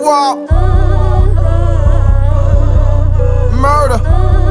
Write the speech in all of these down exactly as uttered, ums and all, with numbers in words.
Squad. Murder.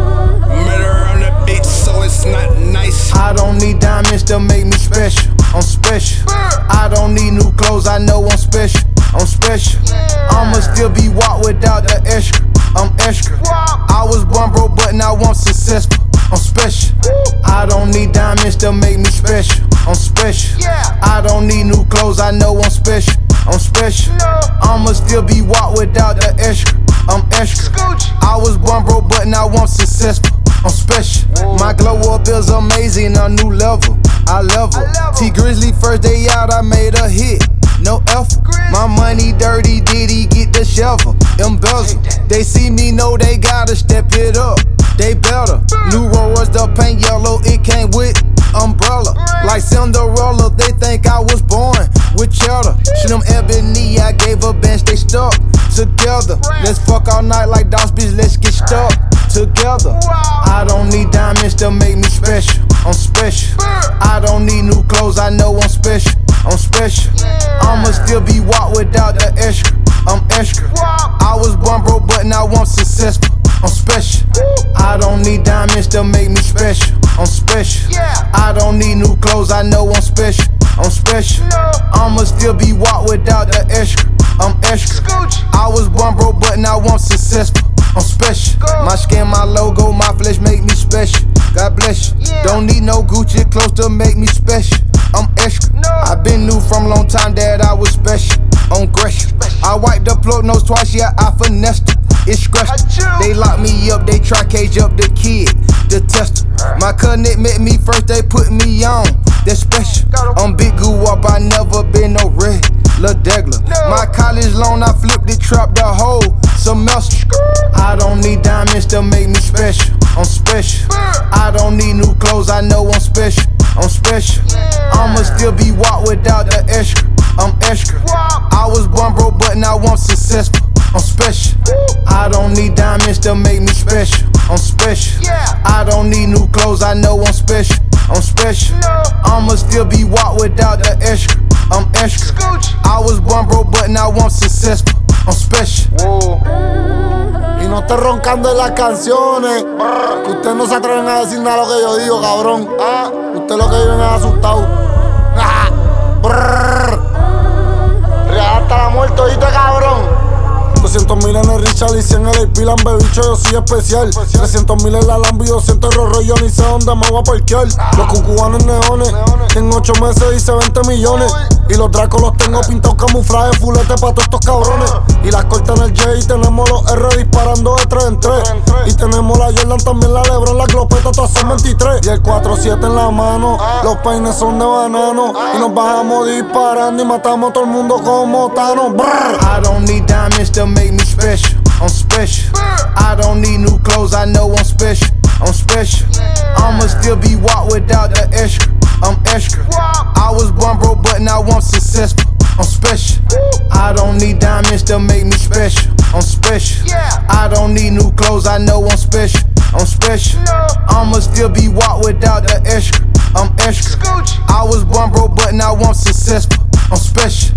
Murder on the beat, so it's not nice. I don't need diamonds to make me special. I'm special. I don't need new clothes, I know I'm special. I'm special. I'ma still be walk without the extra. I'm extra. I was born broke, but now I'm successful. I'm special. I don't need diamonds to make me special. I'm special. I don't need new clothes, I know I'm special. I'm special. I'ma still be walk without the extra. I'm extra. I was born broke, but now I'm successful. I'm special. My glow up is amazing, a new level. I level. T Grizzly first day out, I made a hit. No effort. My money dirty, did he get the shovel? Embezzle. They see me, know they gotta step it up. They better. New Rollers, the paint yellow, it came with umbrella. Like Cinderella, they think I was born with cheddar. Shit, them ebony, I gave a bench, they stuck together. Let's fuck all night like dogs, bitch, let's get stuck together. I don't need diamonds to make me special. I'm special. I don't need new clothes, I know I'm special. I'm special. I'ma still be walk without the extra. I'm extra. I was born broke, but now I'm successful. I'm special. I don't need diamonds to make me special. I'm special. I don't need new clothes, I know I'm special. I'm special. I'ma still be walk without the extra. I'm extra. I was born broke, but now I'm successful. I'm special. My skin, my logo, my flesh make me special. God bless you. Don't need no Gucci clothes to make me special. I'm extra. I been knew from a long time that I was special. On Gresham. I wiped the plug nose twice, yeah, I finessed it. It's scratched. They lock me up, they try cage up the kid, the tester. My cousin met me first, they put me on. That's special. I'm big goo up, I never been no red. Lil Degler. My college loan, I flipped it, trapped the whole semester. I don't need diamonds to make me special. I'm special. I don't need new clothes, I know I'm special. I'm special. I'ma still be walk without the extra. I'm extra. I was born broke, but now I'm successful. I'm special. I don't need diamonds to make me special. I'm special. I don't need new clothes, I know I'm special. I'm special. I'ma still be walk without the extra. I'm extra. I was born broke, but now I'm successful. I'm special. Y no esté roncando en las canciones, que ustedes no se atreven a decir nada lo que yo digo, cabrón. Usted lo que viven es asustado. Real hasta la muerte, oíste, cabrón. doscientos mil en el Richard y cien en el Pilan, bebicho, yo soy especial. trescientos mil en la Lambo y doscientos en Rollo, yo ni sé dónde me voy a parquear. Los cucubanos neones, en ocho meses hice veinte millones. Y los dracos los tengo pintados camuflaje, fulete pa' todos estos cabrones. Y las cortan el J y tenemos los R disparando de tres en tres. Y tenemos la Jordan, también la Lebron, la Glopeta, todas son veintitrés. Y el cuatro siete en la mano, los peines son de banano. Y nos bajamos disparando y matamos a todo el mundo como Thanos. I don't need diamonds to make me special. I'm special. I don't need new clothes, I know I'm special. I'm special. I'ma still be walk without the extra. I'm extra. I was born broke, but now I'm successful. I'm special. I don't need diamonds to make me special. I'm special. I don't need new clothes, I know I'm special. I'm special. I'ma still be walk without the extra. I'm extra. I was born broke, but now I'm successful. I'm special.